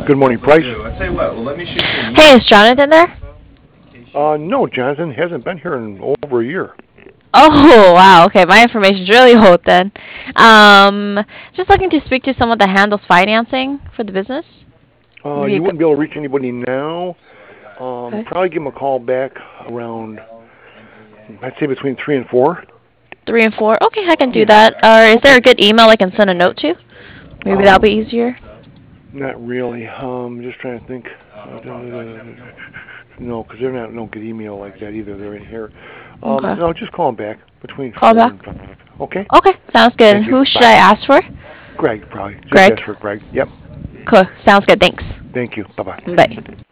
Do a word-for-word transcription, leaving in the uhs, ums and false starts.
Good morning, Price. I tell you what. Well, let me shoot you an Hey, email. is Jonathan there? Uh, no, Jonathan hasn't been here in over a year. Oh, wow. Okay, my information's really old then. Um, just looking to speak to someone that handles financing for the business. Uh, Maybe you you could. wouldn't be able to reach anybody now. Um, Okay. probably give him a call back around, I'd say between three and four. Three and four. Okay, I can do Yeah. that. Or is there Okay. a good email I can send a note to? Maybe that'll be Um, easier. not really. Um, just trying to think. Uh, no, because they're not. Don't get email like that either. They're in here. Um, Okay. no, just call him back between Call four back. and five. Okay. Okay, sounds good. And Thank you. who should Bye. I ask for? Greg, probably. Just ask Greg. for Greg. Yep. Cool. Sounds good. Thanks. Thank you. Bye bye. Bye.